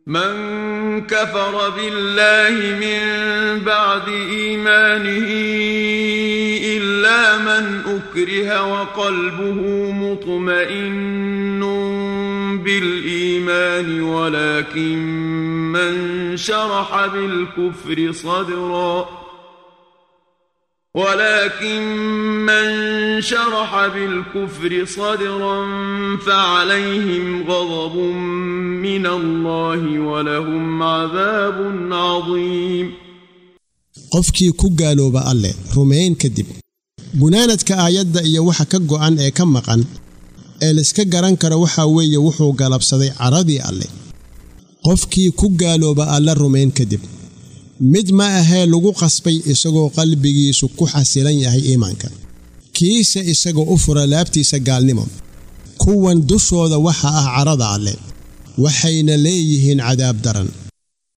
من كفر بالله من بعد إيمانه إلا من أكره وقلبه مطمئن بالإيمان ولكن من شرح بالكفر صدرا فعليهم غضب من الله ولهم عذاب عظيم qofkii ku gaalooba alle rumayn kadib gunaanadka aayadda iyo waxa ka go'an ee ka maqan ee la iska garan karo waxa weeye wuxuu galabsaday caradii alle qofkii ku gaalooba alle rumayn kadib mid ma ahee lagu qasbay isagoo qalbigiisu ku xasilan yahay iimaanka kiisa isagoo u fura laabtiisa gaalnimo kuwan dushooda waxa ah carada alle waxayna leeyihiin cadaab daran